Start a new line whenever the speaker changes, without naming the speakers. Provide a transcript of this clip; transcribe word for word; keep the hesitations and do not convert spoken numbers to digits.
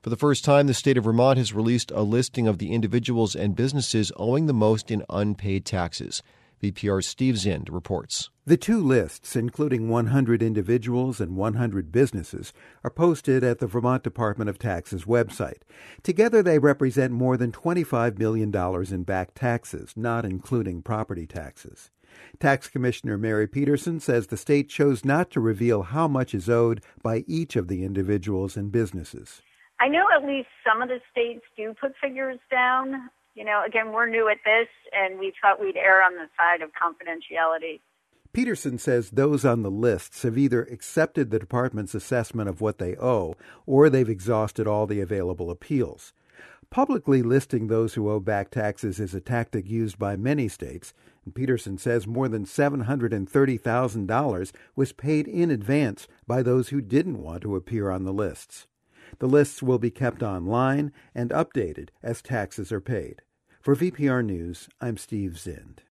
For the first time, the state of Vermont has released a listing of the individuals and businesses owing the most in unpaid taxes. V P R's Steve Zind reports.
The two lists, including one hundred individuals and one hundred businesses, are posted at the Vermont Department of Taxes website. Together, they represent more than twenty-five million dollars in back taxes, not including property taxes. Tax Commissioner Mary Peterson says the state chose not to reveal how much is owed by each of the individuals and businesses.
I know at least some of the states do put figures down. You know, again, we're new at this, and we thought we'd err on the side of confidentiality.
Peterson says those on the lists have either accepted the department's assessment of what they owe, or they've exhausted all the available appeals. Publicly listing those who owe back taxes is a tactic used by many states, and Peterson says more than seven hundred thirty thousand dollars was paid in advance by those who didn't want to appear on the lists. The lists will be kept online and updated as taxes are paid. For V P R News, I'm Steve Zind.